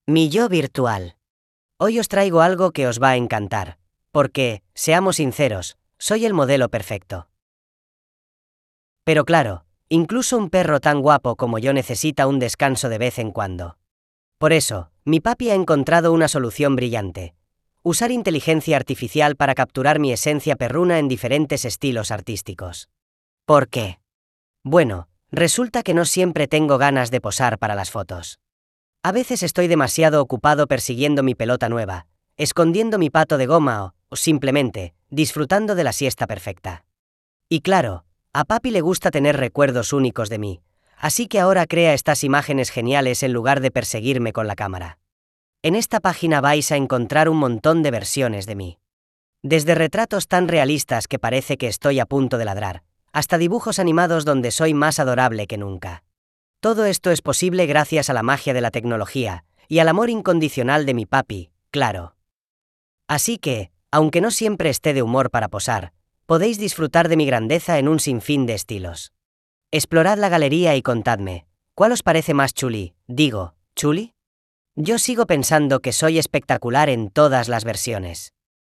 Mi yo virtual. Hoy os traigo algo que os va a encantar, porque, seamos sinceros, soy el modelo perfecto. Pero claro, incluso un perro tan guapo como yo necesita un descanso de vez en cuando. Por eso, mi papi ha encontrado una solución brillante: usar inteligencia artificial para capturar mi esencia perruna en diferentes estilos artísticos. ¿Por qué? Bueno, resulta que no siempre tengo ganas de posar para las fotos. A veces estoy demasiado ocupado persiguiendo mi pelota nueva, escondiendo mi pato de goma o simplemente, disfrutando de la siesta perfecta. Y claro, a papi le gusta tener recuerdos únicos de mí, así que ahora crea estas imágenes geniales en lugar de perseguirme con la cámara. En esta página vais a encontrar un montón de versiones de mí. Desde retratos tan realistas que parece que estoy a punto de ladrar, hasta dibujos animados donde soy más adorable que nunca. Todo esto es posible gracias a la magia de la tecnología, y al amor incondicional de mi papi, claro. Así que, aunque no siempre esté de humor para posar, podéis disfrutar de mi grandeza en un sinfín de estilos. Explorad la galería y contadme, ¿cuál os parece más chuli? Yo sigo pensando que soy espectacular en todas las versiones.